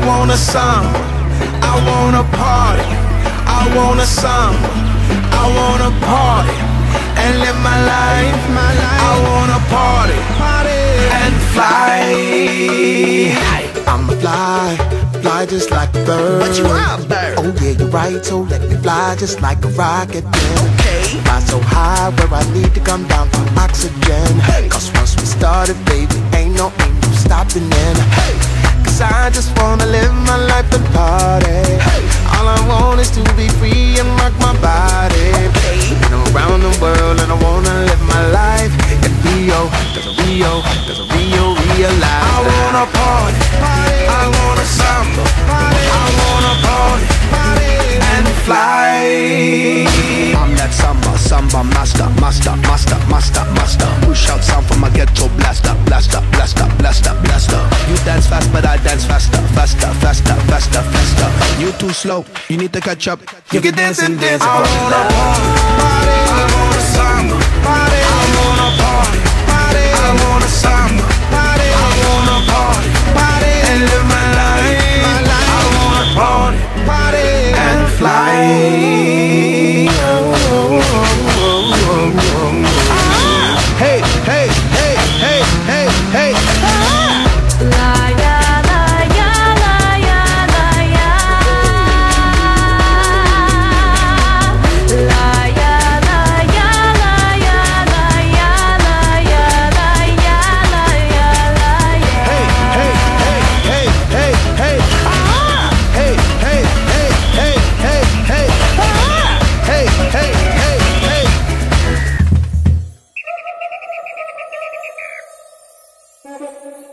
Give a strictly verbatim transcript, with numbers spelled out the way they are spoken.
want a summer, I want a party. I want a summer, I want a party and live my life. I want a party and fly. I'm a fly, fly just like a bird. But you are a bird. Oh yeah, you're right, so let me fly just like a rocket then. Okay. Fly so high where I need to come down for oxygen. Hey. Cause once we started, baby, ain't no, ain't no stopping then. Hey. Cause I just wanna live my life and party. Hey. All I want is to be free and rock my body. Okay. And around the world, and I wanna live my life in Rio. There's a Rio, there's a Rio, realize I wanna party, party. I wanna samba, party. I wanna party, party and fly. I'm that samba, samba master, master, master, master, master. Push out sound from my ghetto blaster, blaster, blaster, blaster, blaster. You dance fast, but I dance faster, faster, faster, faster, faster. You too slow, you need to catch up. You can dance and dance. I wanna party, party. I wanna samba, party. I wanna party, party. I wanna samba, party. I wanna party, party and live my life. I wanna party, party and fly. Hey, hey, hey, hey, hey, hey. La ya la ya la ya la ya. La ya la ya la ya la ya la ya la ya la ya la ya. Hey, hey, hey, hey, hey, hey. Ah! Hey, hey, hey, hey, hey, hey. Ah! Hey, hey, hey, hey.